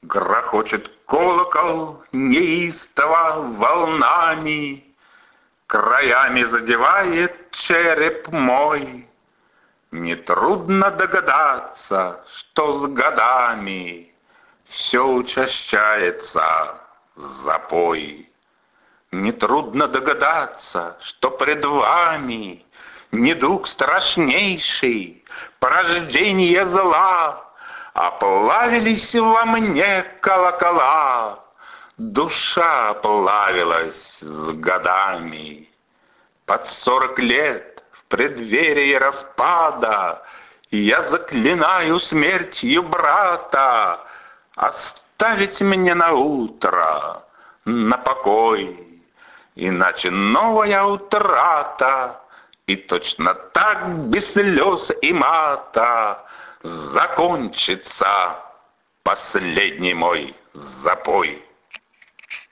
Грохочет колокол неистово волнами, краями задевает череп мой. Нетрудно догадаться, что с годами все учащается запой. Нетрудно догадаться, что пред вами недуг страшнейший, порождение зла. Оплавились во мне колокола, душа плавилась с годами. Под 40 лет, в преддверии распада, я заклинаю смертью брата оставить мне на утро, на покой. Иначе новая утрата, и точно так без слез и мата закончится последний мой запой.